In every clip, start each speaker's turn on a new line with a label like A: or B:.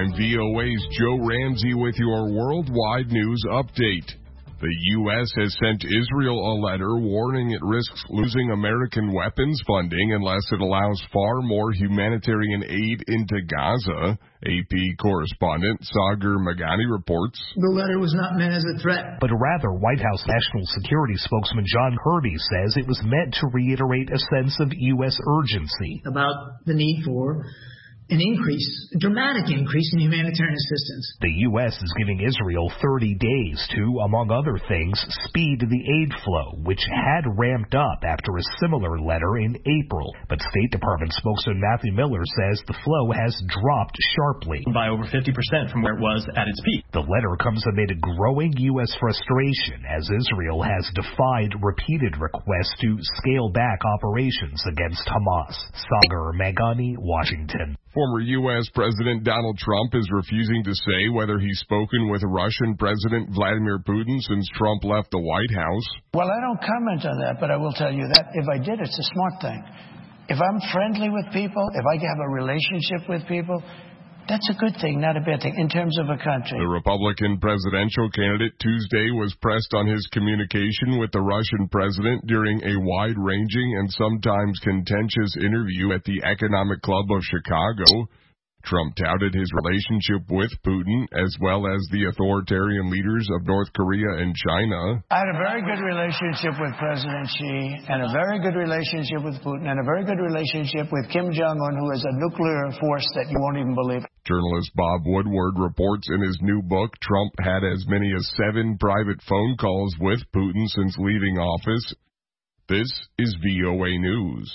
A: I'm VOA's Joe Ramsey with your worldwide news update. The U.S. has sent Israel a letter warning it risks losing American weapons funding unless it allows far more humanitarian aid into Gaza. AP correspondent Sagar Magani reports.
B: The letter was not meant as a threat,
C: but rather White House National Security spokesman John Kirby says it was meant to reiterate a sense of U.S. urgency
B: about the need for a dramatic increase in humanitarian assistance.
C: The U.S. is giving Israel 30 days to, among other things, speed the aid flow, which had ramped up after a similar letter in April. But State Department spokesman Matthew Miller says the flow has dropped sharply.
D: By over 50% from where it was at its peak.
C: The letter comes amid growing U.S. frustration as Israel has defied repeated requests to scale back operations against Hamas. Sagar Magani, Washington.
A: Former U.S. President Donald Trump is refusing to say whether he's spoken with Russian President Vladimir Putin since Trump left the White House.
E: Well, I don't comment on that, but I will tell you that if I did, it's a smart thing. If I'm friendly with people, if I have a relationship with people, that's a good thing, not a bad thing, in terms of a country.
A: The Republican presidential candidate Tuesday was pressed on his communication with the Russian president during a wide-ranging and sometimes contentious interview at the Economic Club of Chicago. Trump touted his relationship with Putin as well as the authoritarian leaders of North Korea and China.
E: I had a very good relationship with President Xi and a very good relationship with Putin and a very good relationship with Kim Jong-un, who is a nuclear force that you won't even believe.
A: Journalist Bob Woodward reports in his new book Trump had as many as 7 private phone calls with Putin since leaving office. This is VOA News.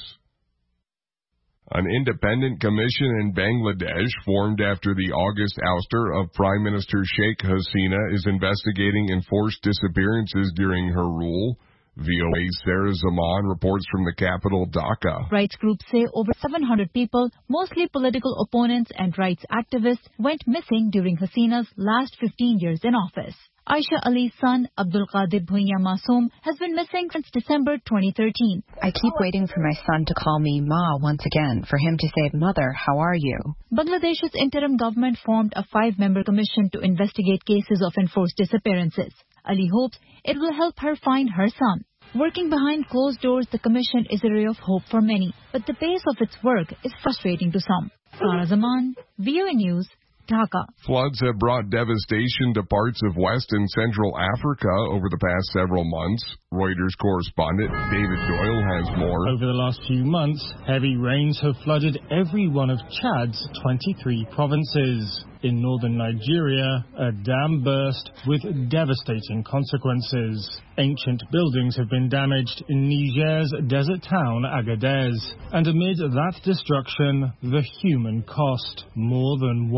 A: An independent commission in Bangladesh formed after the August ouster of Prime Minister Sheikh Hasina is investigating enforced disappearances during her rule. VOA's Sarah Zaman reports from the capital, Dhaka.
F: Rights groups say over 700 people, mostly political opponents and rights activists, went missing during Hasina's last 15 years in office. Aisha Ali's son, Abdul Qadir Bhuiya Masoom, has been missing since December 2013.
G: I keep waiting for my son to call me Ma once again, for him to say, Mother, how are you?
F: Bangladesh's interim government formed a 5-member commission to investigate cases of enforced disappearances. Ali hopes it will help her find her son. Working behind closed doors, the commission is a ray of hope for many, but the pace of its work is frustrating to some. Sarah Zaman, VOA News, Dhaka.
A: Floods have brought devastation to parts of West and Central Africa over the past several months. Reuters correspondent David Doyle has more.
H: Over the last few months, heavy rains have flooded every one of Chad's 23 provinces. In northern Nigeria, a dam burst with devastating consequences. Ancient buildings have been damaged in Niger's desert town Agadez. And amid that destruction, the human cost. More than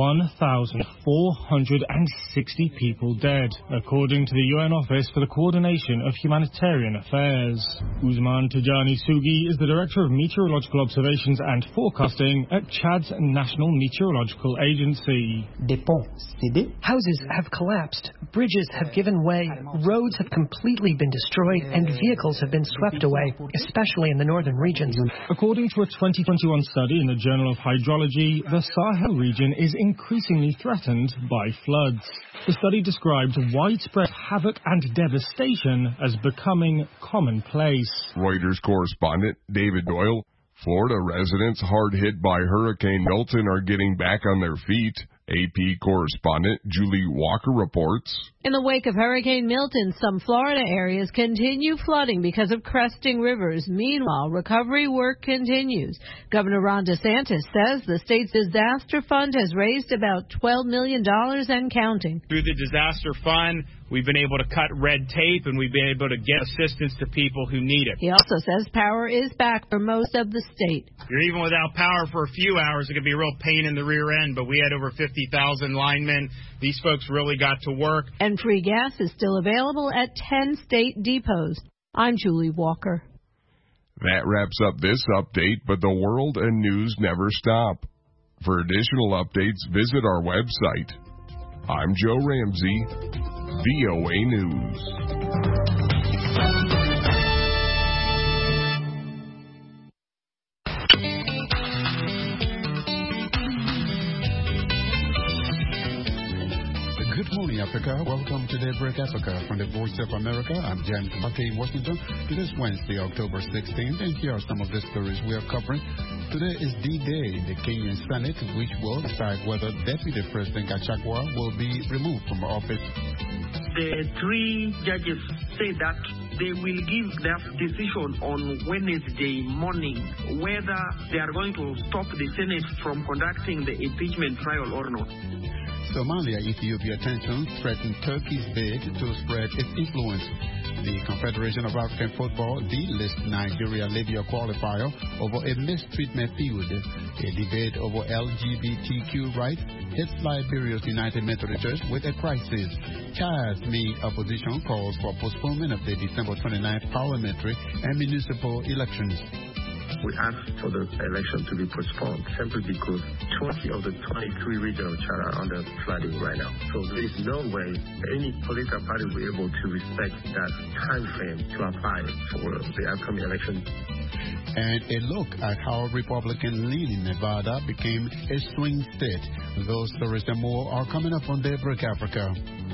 H: 1,460 people dead, according to the UN Office for the Coordination of Humanitarian Affairs. Usman Tijani Sugi is the Director of Meteorological Observations and Forecasting at Chad's National Meteorological Agency.
I: Houses have collapsed, bridges have given way, roads have completely been destroyed, and vehicles have been swept away, especially in the northern regions.
H: According to a 2021 study in the Journal of Hydrology, the Sahel region is increasingly threatened by floods. The study described widespread havoc and devastation as becoming commonplace.
A: Reuters correspondent David Doyle. Florida residents hard hit by Hurricane Milton are getting back on their feet. AP correspondent Julie Walker reports.
J: In the wake of Hurricane Milton, some Florida areas continue flooding because of cresting rivers. Meanwhile, recovery work continues. Governor Ron DeSantis says the state's disaster fund has raised about $12 million and counting.
K: Through the disaster fund, we've been able to cut red tape and we've been able to get assistance to people who need it.
J: He also says power is back for most of the state.
K: You're even without power for a few hours, it could be a real pain in the rear end, but we had over 50,000 linemen. These folks really got to work.
J: And free gas is still available at 10 state depots. I'm Julie Walker.
A: That wraps up this update, but the world and news never stop. For additional updates, visit our website. I'm Joe Ramsey, VOA News.
L: morning, Africa. Welcome to Daybreak Africa from the Voice of America. I'm James Bucky in Washington. It is Wednesday, October 16th, and here are some of the stories we are covering. Today is D-Day in the Kenyan Senate, which will decide whether Deputy President Gachagua will be removed from office.
M: The three judges say that they will give their decision on Wednesday morning whether they are going to stop the Senate from conducting the impeachment trial or not.
L: Somalia-Ethiopia tensions threaten Turkey's bid to spread its influence. The Confederation of African Football delisted Nigeria-Libya qualifier over a mistreatment feud. A debate over LGBTQ rights hits Liberia's United Methodist Church with a crisis. Chad's main opposition calls for postponement of the December 29th parliamentary and municipal elections.
N: We asked for the election to be postponed simply because 20 of the 23 regions of Chad are under flooding right now. So there is no way any political party will be able to respect that time frame to apply for the upcoming election.
L: And a look at how Republican-leaning Nevada became a swing state. Those stories and more are coming up on Daybreak Africa.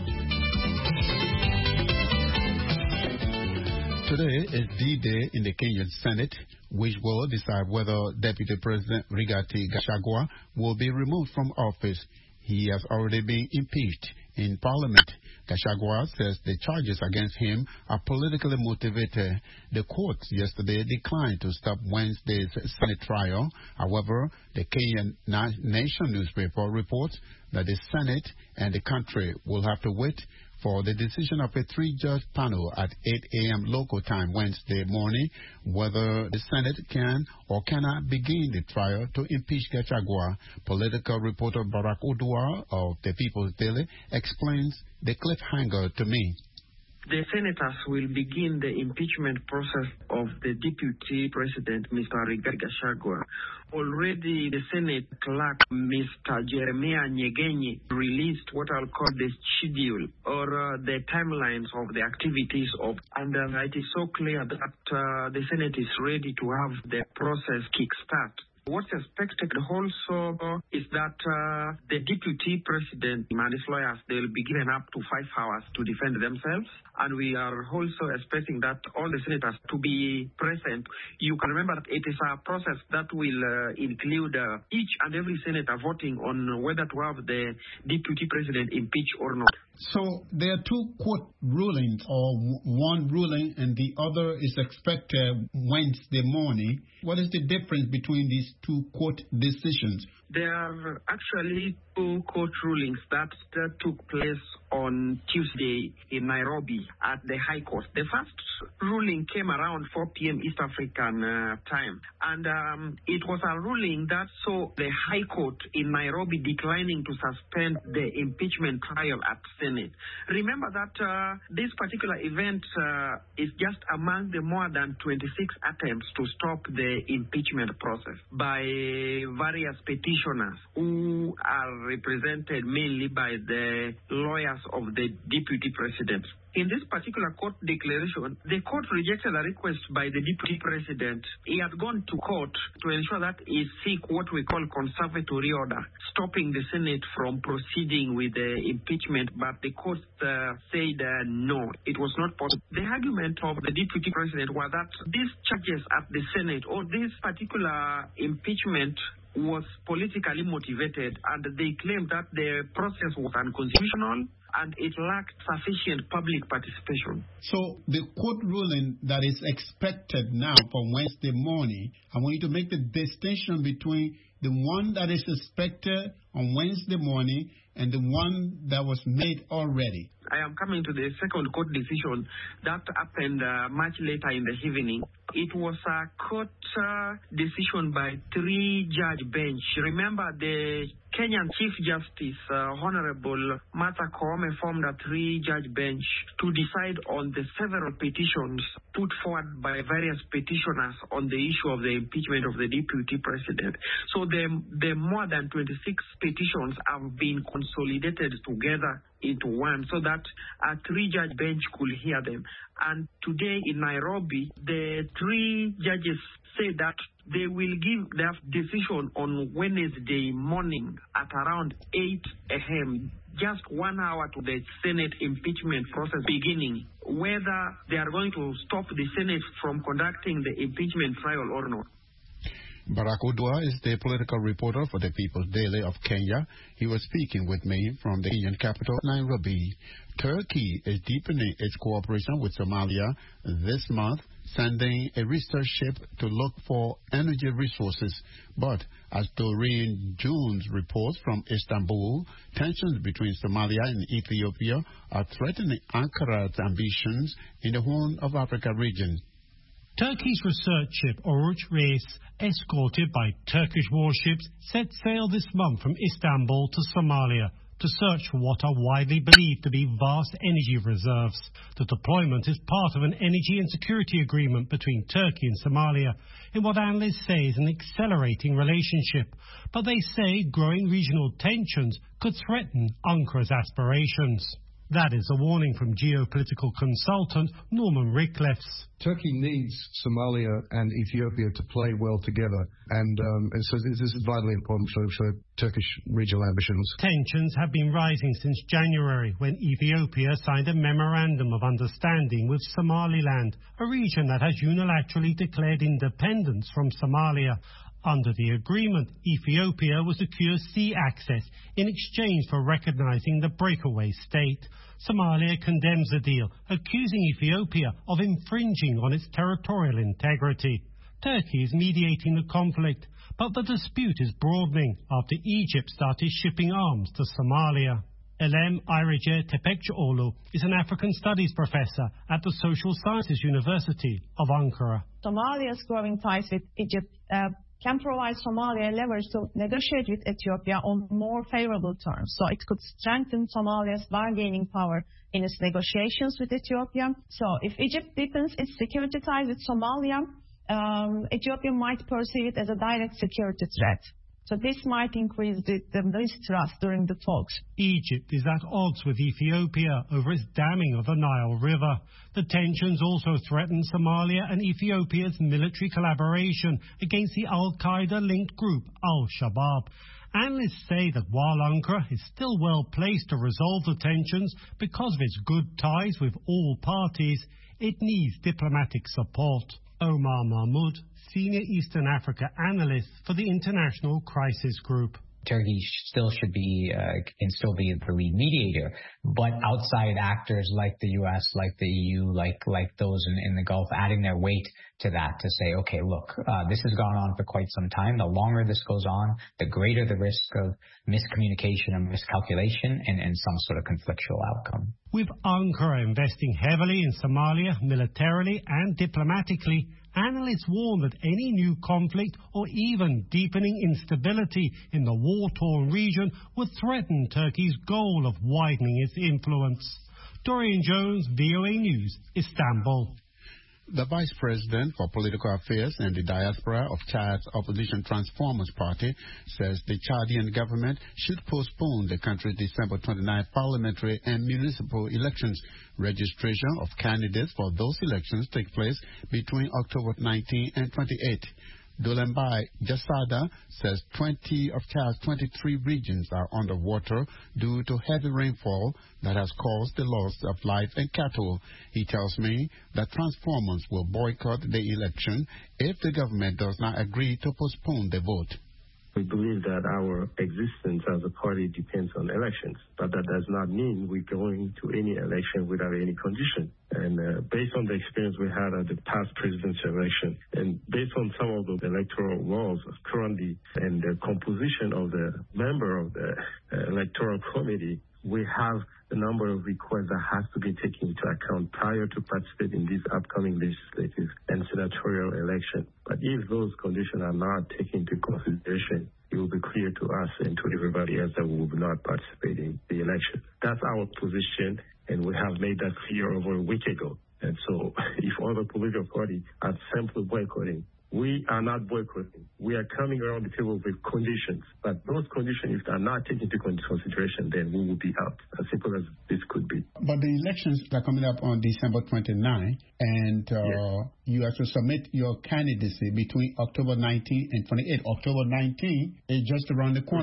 L: Today is D-Day in the Kenyan Senate, which will decide whether Deputy President Rigathi Gachagua will be removed from office. He has already been impeached in Parliament. Gachagua says the charges against him are politically motivated. The court yesterday declined to stop Wednesday's Senate trial. However, the Kenyan Nation newspaper reports that the Senate and the country will have to wait for the decision of a three-judge panel at 8 a.m. local time Wednesday morning whether the Senate can or cannot begin the trial to impeach Gachagua. Political reporter Barack Odua of the People's Daily explains the cliffhanger to me.
M: The senators will begin the impeachment process of the Deputy President, Mr. Rigathi Gachagua. Already, the Senate clerk, Mr. Jeremiah Nyegenyi, released what I'll call the schedule or the timelines of the activities of, and it is so clear that the Senate is ready to have the process kickstart. What's expected also is that the Deputy President and his lawyers, they will be given up to 5 hours to defend themselves. And we are also expecting that all the senators to be present. You can remember that it is a process that will include each and every senator voting on whether to have the Deputy President impeached or not.
L: So there are two court rulings, or one ruling and the other is expected Wednesday morning. What is the difference between these two court decisions?
M: There are actually two court rulings that took place on Tuesday in Nairobi at the High Court. The first ruling came around 4 p.m. East African time. And it was a ruling that saw the High Court in Nairobi declining to suspend the impeachment trial at Senate. Remember that this particular event is just among the more than 26 attempts to stop the impeachment process by various petitioners who are represented mainly by the lawyers of the Deputy President. In this particular court declaration, the court rejected a request by the Deputy President. He had gone to court to ensure that he seek what we call conservatory order, stopping the Senate from proceeding with the impeachment, but the court said no, it was not possible. The argument of the Deputy President was that these charges at the Senate or this particular impeachment was politically motivated, and they claimed that the process was unconstitutional and it lacked sufficient public participation.
L: So the court ruling that is expected now for Wednesday morning, I want you to make the distinction between the one that is expected on Wednesday morning and the one that was made already.
M: I am coming to the second court decision that happened much later in the evening. It was a court decision by 3-judge bench. Remember, the Kenyan Chief Justice, Honorable Martha Koome, formed a 3-judge bench to decide on the several petitions put forward by various petitioners on the issue of the impeachment of the Deputy President. So the more than 26 petitions have been consolidated together into one so that a 3-judge bench could hear them. And today in Nairobi, the 3 judges say that they will give their decision on Wednesday morning at around 8 a.m. just 1 hour to the Senate impeachment process beginning, whether they are going to stop the Senate from conducting the impeachment trial or not.
L: Barack Odua is the political reporter for the People's Daily of Kenya. He was speaking with me from the Kenyan capital, Nairobi. Turkey is deepening its cooperation with Somalia this month, sending a research ship to look for energy resources. But as Doreen Jones reports from Istanbul, tensions between Somalia and Ethiopia are threatening Ankara's ambitions in the Horn of Africa region.
O: Turkey's research ship Oruç Reis, escorted by Turkish warships, set sail this month from Istanbul to Somalia to search for what are widely believed to be vast energy reserves. The deployment is part of an energy and security agreement between Turkey and Somalia in what analysts say is an accelerating relationship. But they say growing regional tensions could threaten Ankara's aspirations. That is a warning from geopolitical consultant Norman Rickliffs.
P: Turkey needs Somalia and Ethiopia to play well together, and so this is vitally important for Turkish regional ambitions.
O: Tensions have been rising since January, when Ethiopia signed a memorandum of understanding with Somaliland, a region that has unilaterally declared independence from Somalia. Under the agreement, Ethiopia was to secure sea access in exchange for recognizing the breakaway state. Somalia condemns the deal, accusing Ethiopia of infringing on its territorial integrity. Turkey is mediating the conflict, but the dispute is broadening after Egypt started shipping arms to Somalia. Elem Ayrıca Tepekçioğlu is an African Studies professor at the Social Sciences University of Ankara.
Q: Somalia's growing ties with Egypt can provide Somalia leverage to negotiate with Ethiopia on more favorable terms. So it could strengthen Somalia's bargaining power in its negotiations with Ethiopia. So if Egypt deepens its security ties with Somalia, Ethiopia might perceive it as a direct security threat. So this might increase the mistrust during the talks.
O: Egypt is at odds with Ethiopia over its damming of the Nile River. The tensions also threaten Somalia and Ethiopia's military collaboration against the Al-Qaeda-linked group Al-Shabaab. Analysts say that while Ankara is still well placed to resolve the tensions because of its good ties with all parties, it needs diplomatic support. Omar Mahmoud, Senior Eastern Africa Analyst for the International Crisis Group.
R: Turkey still should be can still be the lead mediator, but outside actors like the U.S., like the EU, like those in the Gulf, adding their weight to that to say, okay, look, this has gone on for quite some time. The longer this goes on, the greater the risk of miscommunication and miscalculation and some sort of conflictual outcome.
O: With Ankara investing heavily in Somalia militarily and diplomatically, analysts warn that any new conflict or even deepening instability in the war-torn region would threaten Turkey's goal of widening its influence. Dorian Jones, VOA News, Istanbul.
L: The Vice President for Political Affairs and the Diaspora of Chad's opposition Transformers Party says the Chadian government should postpone the country's December 29 parliamentary and municipal elections. Registration of candidates for those elections take place between October 19 and 28. Dolembai Jasada says 20 of Chad's 23 regions are underwater due to heavy rainfall that has caused the loss of life and cattle. He tells me that Transformers will boycott the election if the government does not agree to postpone the vote.
N: We believe that our existence as a party depends on elections, but that does not mean we're going to any election without any condition. And based on the experience we had at the past presidential election, and based on some of the electoral laws currently and the composition of the member of the electoral committee, we have a number of requests that has to be taken into account prior to participating in this upcoming legislative and senatorial election. But if those conditions are not taken into consideration, it will be clear to us and to everybody else that we will not participate in the election. That's our position, and we have made that clear over a week ago. And so if other political parties are simply boycotting, we are not boycotting. We are coming around the table with conditions. But those conditions, if they are not taken into consideration, then we will be out. As simple as this could be.
L: But the elections are coming up on December 29, and yes, you have to submit your candidacy between October 19 and 28. October 19 is just around the corner.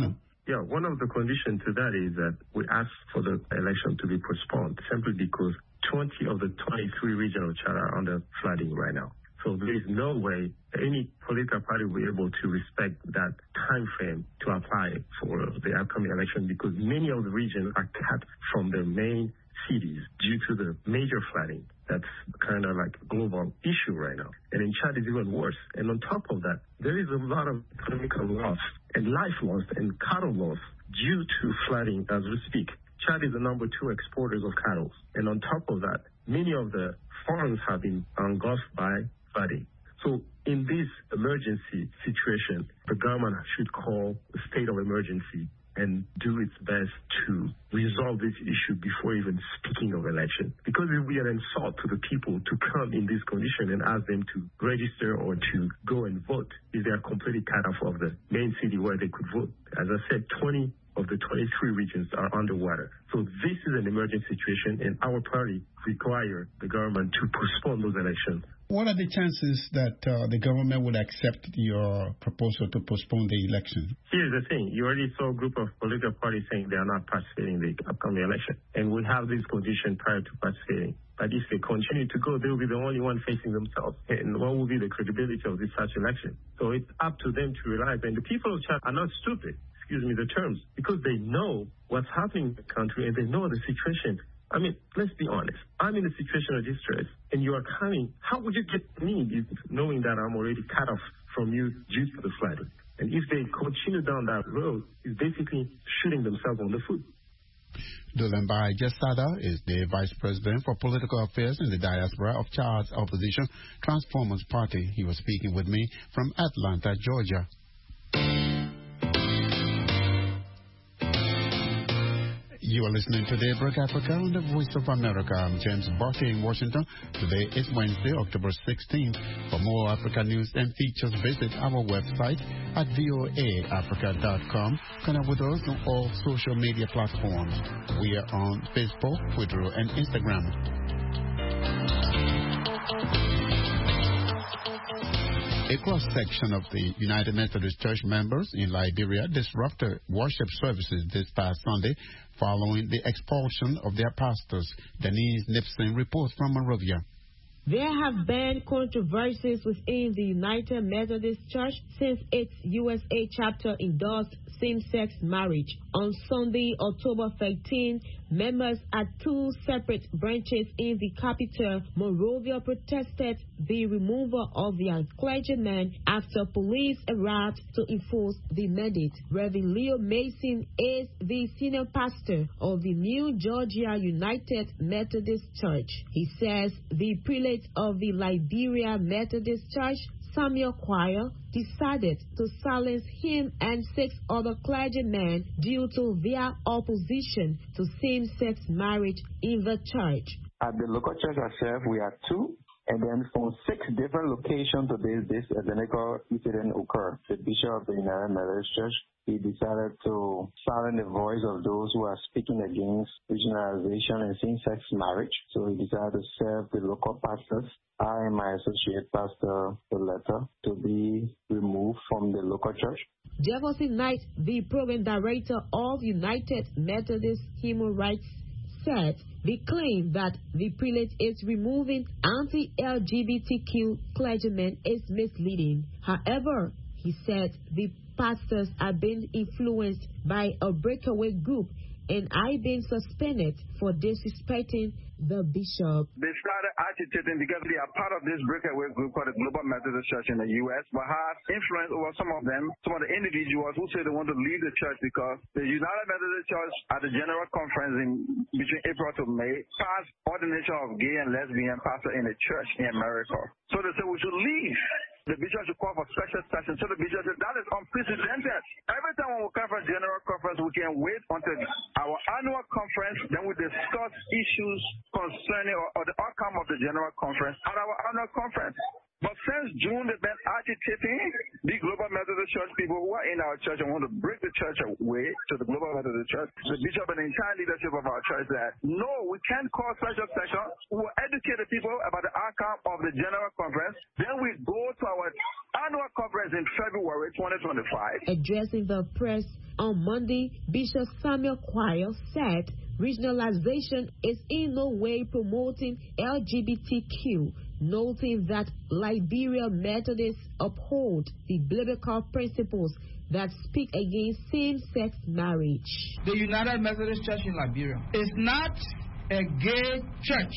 N: Yeah, one of the conditions to that is that we ask for the election to be postponed simply because 20 of the 23 regional charter are under flooding right now. So there is no way any political party will be able to respect that time frame to apply for the upcoming election because many of the regions are cut from their main cities due to the major flooding. That's kind of like a global issue right now. And in Chad, it's even worse. And on top of that, there is a lot of economical loss and life loss and cattle loss due to flooding as we speak. Chad is the number 2 exporters of cattle. And on top of that, many of the farms have been engulfed by flooding. So in this emergency situation, the government should call a state of emergency and do its best to resolve this issue before even speaking of election. Because it will be an insult to the people to come in this condition and ask them to register or to go and vote if they are completely cut off of the main city where they could vote. As I said, 20 of the 23 regions are underwater. So this is an emergency situation, and our party require the government to postpone those elections.
L: What are the chances that the government would accept your proposal to postpone the election?
N: Here's the thing. You already saw a group of political parties saying they are not participating in the upcoming election. And we have this condition prior to participating. But if they continue to go, they will be the only one facing themselves. And what will be the credibility of this such election? So it's up to them to realize. And the people of Chad are not stupid, excuse me the terms, because they know what's happening in the country and they know the situation. I mean, let's be honest. I'm in a situation of distress, and you are coming. How would you get me knowing that I'm already cut off from you due to the flooding? And if they continue down that road, it's basically shooting themselves on the foot.
L: Dulembai Jesada is the Vice President for Political Affairs in the diaspora of Chad's opposition Transformers Party. He was speaking with me from Atlanta, Georgia. You are listening to Daybreak Africa on the Voice of America. I'm James Barty in Washington. Today is Wednesday, October 16th. For more Africa news and features, visit our website at voaafrica.com. Connect with us on all social media platforms. We are on Facebook, Twitter, and Instagram. A cross-section of the United Methodist Church members in Liberia disrupted worship services this past Sunday following the expulsion of their pastors. Denise Nipson reports from Monrovia.
S: There have been controversies within the United Methodist Church since its USA chapter endorsed same-sex marriage. On Sunday, October 13, members at 2 separate branches in the capital, Monrovia, protested the removal of their clergymen after police arrived to enforce the mandate. Reverend Leo Mason is the senior pastor of the New Georgia United Methodist Church. He says the prelate of the Liberia Methodist Church, Samuel Choir, decided to silence him and 6 other clergymen due to their opposition to same-sex marriage in the church.
T: At the local church itself, we are 2. And then from 6 different locations today, this identical incident occurred. The bishop of the United Methodist Church, he decided to silence the voice of those who are speaking against regionalization and same-sex marriage. So he decided to serve the local pastors. I and my associate pastor, the letter to be removed from the local church.
S: Jefferson Knight, the program director of United Methodist Human Rights, said the claim that the prelate is removing anti-LGBTQ clergymen is misleading. However, he said the pastors are being influenced by a breakaway group and are being suspended for disrespecting the bishop.
U: They started agitating because they are part of this breakaway group called the Global Methodist Church in the U.S., but has influence over some of the individuals who say they want to leave the church because the United Methodist Church at the General Conference between April to May passed ordination of gay and lesbian pastors in the church in America. So they said we should leave. The bishop should call for special session. So the bishop said that is unprecedented. Every time when we come for a general conference, we can wait until our annual conference, then we discuss issues concerning or the outcome of the general conference at our annual conference. But since June, they've been agitating the Global Methodist Church people who are in our church and want to break the church away to the Global Methodist Church. The bishop and the entire leadership of our church said, no, we can't call special session. We will educate the people about the outcome of the general conference. Then we go to our annual conference in February 2025.
S: Addressing the press on Monday, Bishop Samuel Quayle said regionalization is in no way promoting LGBTQ, noting that Liberia Methodists uphold the biblical principles that speak against same-sex marriage.
B: The United Methodist Church in Liberia is not a gay church,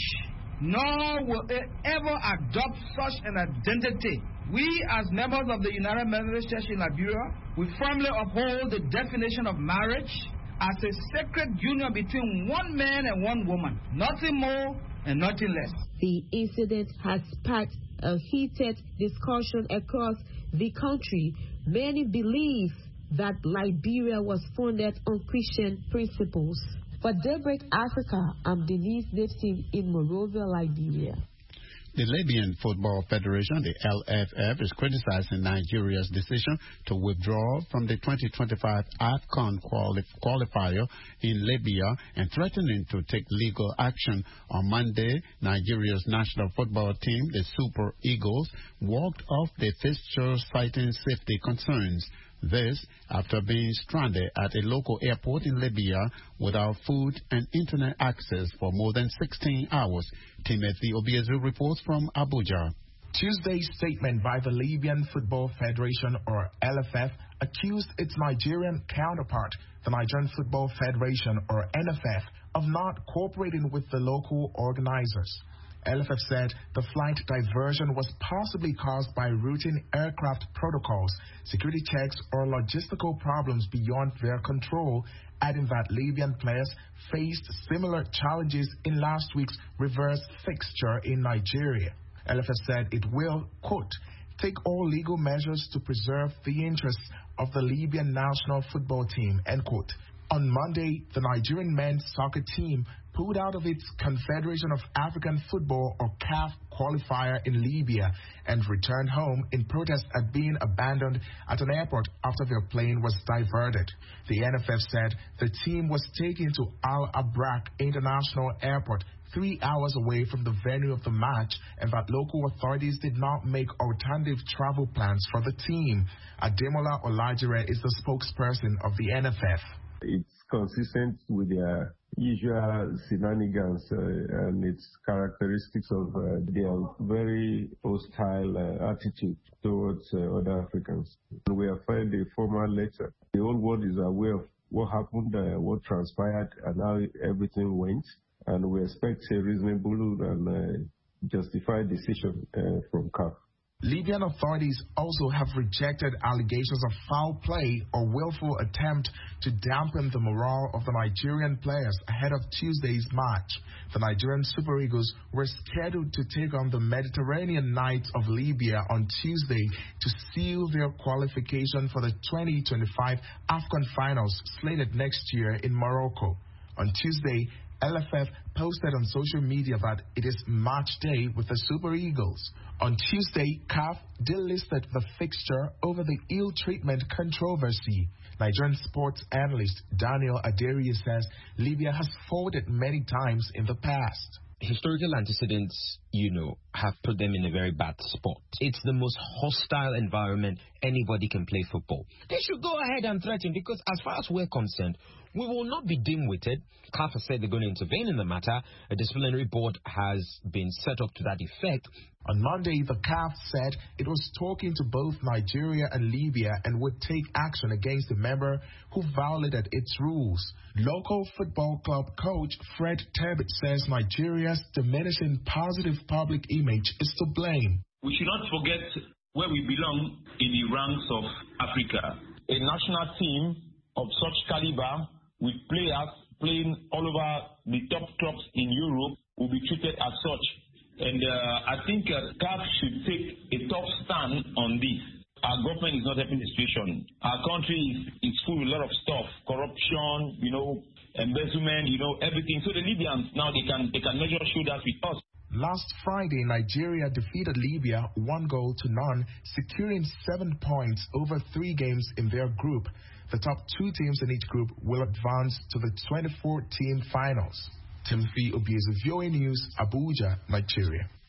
B: nor will it ever adopt such an identity. We, as members of the United Methodist Church in Liberia, we firmly uphold the definition of marriage as a sacred union between one man and one woman, nothing more and nothing less.
S: The incident has sparked a heated discussion across the country. Many believe that Liberia was founded on Christian principles. For Daybreak Africa, I'm Denise Nipson in Monrovia, Liberia.
L: The Libyan Football Federation, the LFF, is criticizing Nigeria's decision to withdraw from the 2025 AFCON qualifier in Libya and threatening to take legal action. On Monday, Nigeria's national football team, the Super Eagles, walked off the fixture citing safety concerns. This after being stranded at a local airport in Libya without food and internet access for more than 16 hours. Timothy Obiezu reports from Abuja.
V: Tuesday's statement by the Libyan Football Federation, or LFF, accused its Nigerian counterpart, the Nigerian Football Federation, or NFF, of not cooperating with the local organizers. LFF said the flight diversion was possibly caused by routine aircraft protocols, security checks, or logistical problems beyond their control, adding that Libyan players faced similar challenges in last week's reverse fixture in Nigeria. LFF said it will, quote, take all legal measures to preserve the interests of the Libyan national football team, end quote. On Monday, the Nigerian men's soccer team pulled out of its Confederation of African Football, or CAF, qualifier in Libya and returned home in protest at being abandoned at an airport after their plane was diverted. The NFF said the team was taken to Al Abrak International Airport, 3 hours away from the venue of the match, and that local authorities did not make alternative travel plans for the team. Ademola Olajire is the spokesperson of the NFF.
N: It's consistent with their usual shenanigans and its characteristics of their very hostile attitude towards other Africans. We have filed a formal letter. The whole world is aware of what happened, what transpired, and how everything went. And we expect a reasonable and justified decision from CAF.
V: Libyan authorities also have rejected allegations of foul play or willful attempt to dampen the morale of the Nigerian players ahead of Tuesday's match. The Nigerian Super Eagles were scheduled to take on the Mediterranean Knights of Libya on Tuesday to seal their qualification for the 2025 AFCON finals slated next year in Morocco. On Tuesday, LFF posted on social media that it is match day with the Super Eagles. On Tuesday, CAF delisted the fixture over the ill treatment controversy. Nigerian sports analyst Daniel Aderi says Libya has folded many times in the past.
W: Historical antecedents, have put them in a very bad spot. It's the most hostile environment anybody can play football. They should go ahead and threaten, because as far as we're concerned, we will not be dim-witted. CAF has said they're going to intervene in the matter. A disciplinary board has been set up to that effect.
V: On Monday, the CAF said it was talking to both Nigeria and Libya and would take action against the member who violated its rules. Local football club coach Fred Tebbit says Nigeria's diminishing positive public image is to blame.
X: We should not forget where we belong in the ranks of Africa. A national team of such caliber, with players playing all over the top clubs in Europe, will be treated as such. And I think CAF should take a tough stand on this. Our government is not helping the situation. Our country is full of a lot of stuff, corruption, embezzlement, everything. So the Libyans now they can measure shoulders with us.
V: Last Friday, Nigeria defeated Libya 1-0-0, securing 7 points over 3 games in their group. The top 2 teams in each group will advance to the 24-team finals. Timothy Obiezu, VOA News, Abuja, Nigeria.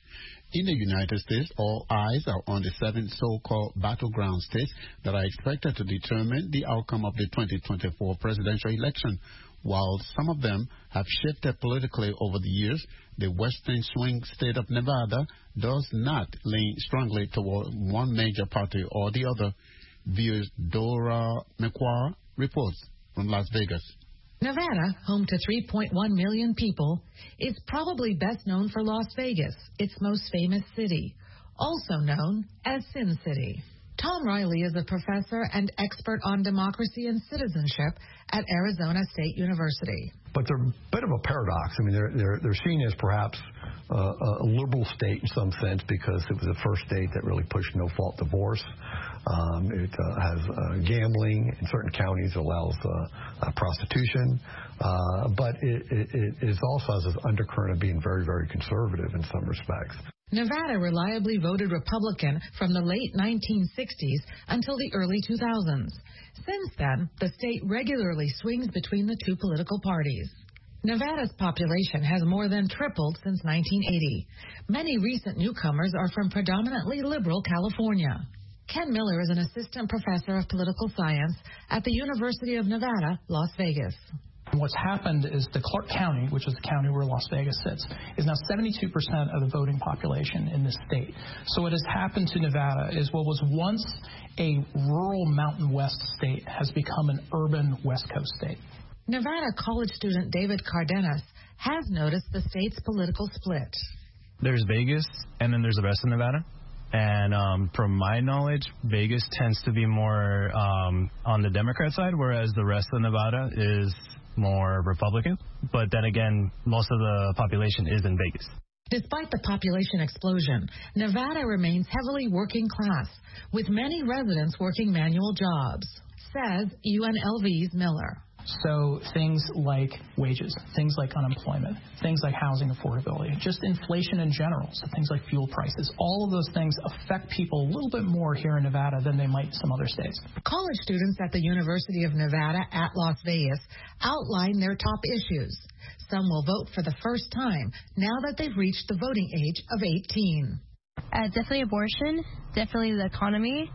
L: In the United States, all eyes are on the 7 so-called battleground states that are expected to determine the outcome of the 2024 presidential election. While some of them have shifted politically over the years, the western swing state of Nevada does not lean strongly toward one major party or the other. Viewers Dora McQuarrie reports from Las Vegas.
C: Nevada, home to 3.1 million people, is probably best known for Las Vegas, its most famous city, also known as Sin City. Tom Riley is a professor and expert on democracy and citizenship at Arizona State University.
D: But they're a bit of a paradox. I mean, they're seen as perhaps a liberal state in some sense because it was the first state that really pushed no-fault divorce. It has gambling in certain counties, allows prostitution, but it also has this undercurrent of being very, very conservative in some respects.
C: Nevada reliably voted Republican from the late 1960s until the early 2000s. Since then, the state regularly swings between the two political parties. Nevada's population has more than tripled since 1980. Many recent newcomers are from predominantly liberal California. Ken Miller is an assistant professor of political science at the University of Nevada, Las Vegas.
E: What's happened is the Clark County, which is the county where Las Vegas sits, is now 72% of the voting population in this state. So what has happened to Nevada is what was once a rural Mountain West state has become an urban West Coast state.
C: Nevada college student David Cardenas has noticed the state's political split.
G: There's Vegas, and then there's the rest of Nevada. And from my knowledge, Vegas tends to be more on the Democrat side, whereas the rest of Nevada is more Republican. But then again, most of the population is in Vegas.
C: Despite the population explosion, Nevada remains heavily working class, with many residents working manual jobs, says UNLV's Miller.
E: So things like wages, things like unemployment, things like housing affordability, just inflation in general, so things like fuel prices, all of those things affect people a little bit more here in Nevada than they might in some other states.
C: College students at the University of Nevada at Las Vegas outline their top issues. Some will vote for the first time now that they've reached the voting age of 18.
Y: Definitely abortion, definitely the economy,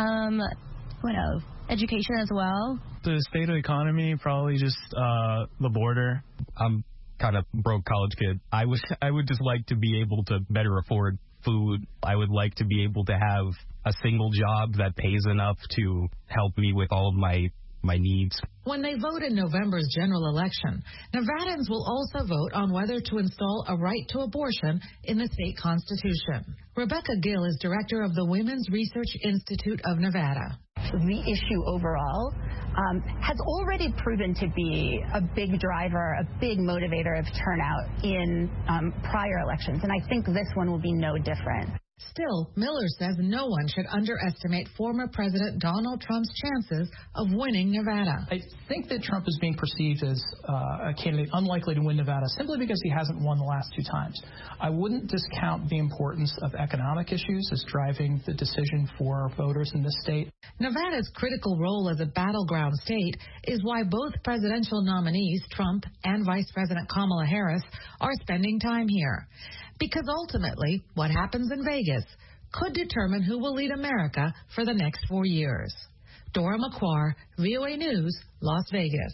Y: what else? Education as well.
G: The state of the economy, probably just the border. I'm kind of broke college kid. I would just like to be able to better afford food. I would like to be able to have a single job that pays enough to help me with all of my needs.
C: When they vote in November's general election, Nevadans will also vote on whether to install a right to abortion in the state constitution. Rebecca Gill is director of the Women's Research Institute of Nevada.
Z: The issue overall has already proven to be a big driver, a big motivator of turnout in prior elections, and I think this one will be no different.
C: Still, Miller says no one should underestimate former President Donald Trump's chances of winning Nevada.
E: I think that Trump is being perceived as a candidate unlikely to win Nevada simply because he hasn't won the last 2 times. I wouldn't discount the importance of economic issues as driving the decision for voters in this state.
C: Nevada's critical role as a battleground state is why both presidential nominees, Trump and Vice President Kamala Harris, are spending time here. Because ultimately, what happens in Vegas could determine who will lead America for the next 4 years. Dora McQuarrie, VOA News, Las Vegas.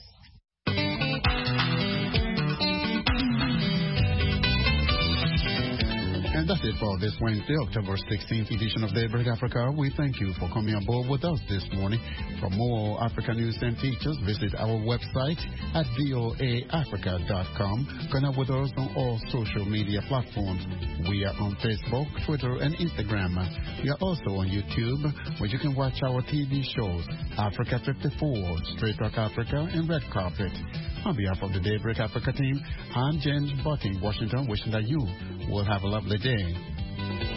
L: And that's it for this Wednesday, October 16th edition of Daybreak Africa. We thank you for coming on board with us this morning. For more Africa news and features, visit our website at voaafrica.com. Connect with us on all social media platforms. We are on Facebook, Twitter, and Instagram. We are also on YouTube, where you can watch our TV shows, Africa 54, Straight Talk Africa, and Red Carpet. On behalf of the Daybreak Africa team, I'm James Buck in Washington, wishing that you will have a lovely day.